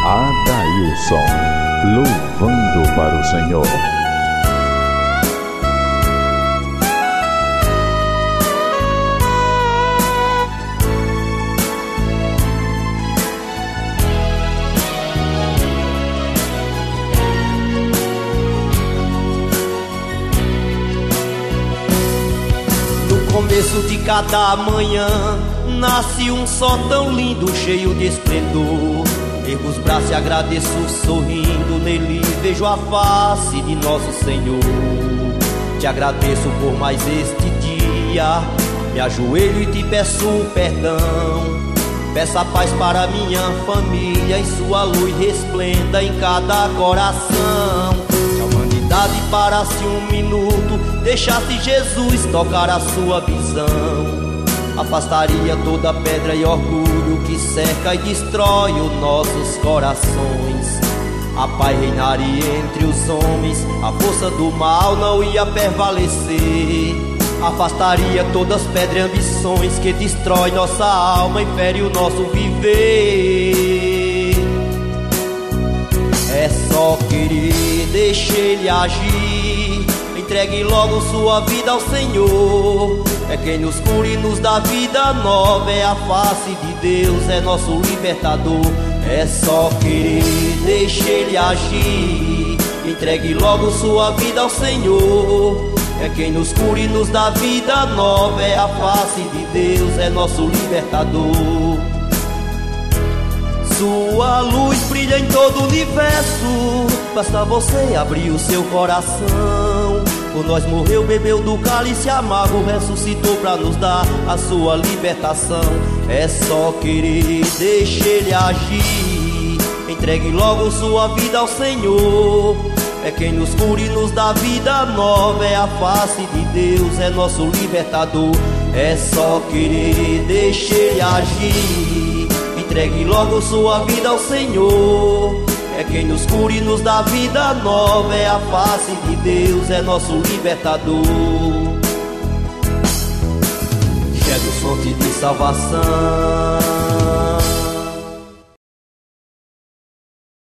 Adailson, louvando para o Senhor. No começo de cada manhã nasce um sol tão lindo, cheio de esplendor. Ergo os braços e agradeço sorrindo, nele vejo a face de nosso Senhor. Te agradeço por mais este dia, me ajoelho e te peço perdão. Peço a paz para minha família e sua luz resplenda em cada coração. Se a humanidade parasse um minuto, deixasse Jesus tocar a sua visão, afastaria toda pedra e orgulho que cerca e destrói os nossos corações. A paz reinaria entre os homens, a força do mal não ia prevalecer. Afastaria todas as pedras e ambições que destrói nossa alma e fere o nosso viver. É só querer, deixe Ele agir, entregue logo sua vida ao Senhor. É quem nos cura e nos dá vida nova, é a face de Deus, é nosso libertador. É só querer, deixe Ele agir, entregue logo sua vida ao Senhor. É quem nos cura e nos dá vida nova, é a face de Deus, é nosso libertador. Sua luz brilha em todo o universo, basta você abrir o seu coração. Por nós morreu, bebeu do cálice amargo, ressuscitou pra nos dar a sua libertação. É só querer, deixe Ele agir, entregue logo sua vida ao Senhor. É quem nos cura e nos dá vida nova, é a face de Deus, é nosso libertador. É só querer, deixe Ele agir, entregue logo sua vida ao Senhor. É quem nos cura e nos dá vida nova, é a face de Deus, é nosso libertador. Jesus, fonte de salvação,